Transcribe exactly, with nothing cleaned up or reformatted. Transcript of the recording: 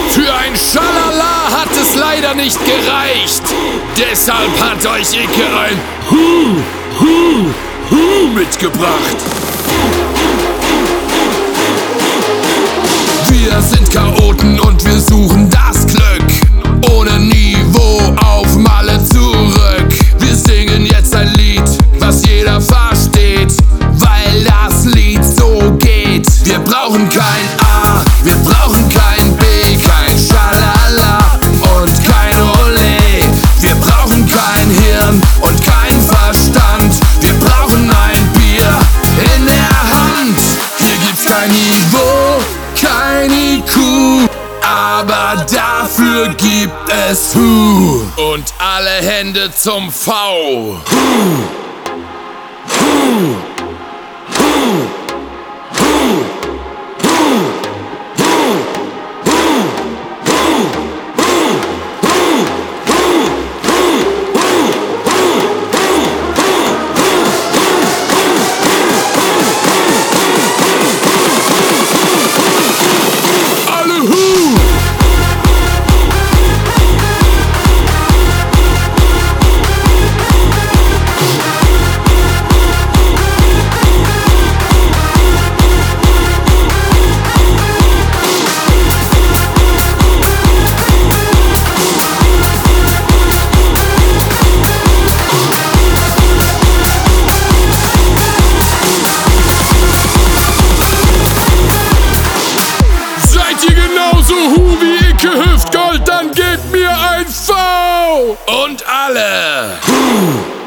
Für ein Schalala hat es leider nicht gereicht. Deshalb hat euch Icke ein Hu, Hu, Hu mitgebracht. Wir sind Chaoten und wir suchen das Glück. Ohne Niveau auf Malle zurück. Wir singen jetzt ein Lied, was jeder versteht, weil das Lied so geht. Wir brauchen kein A, wir brauchen kein B, kein Schalala und kein Olé. Wir brauchen kein Hirn und kein Verstand. Wir brauchen ein Bier in der Hand. Hier gibt's kein Niveau, kein I Q, aber dafür gibt es Hu. Und alle Hände zum V. Hu. Hu. Hu. So Hu wie Icke Hüftgold, dann gebt mir ein V! Und alle! Hu.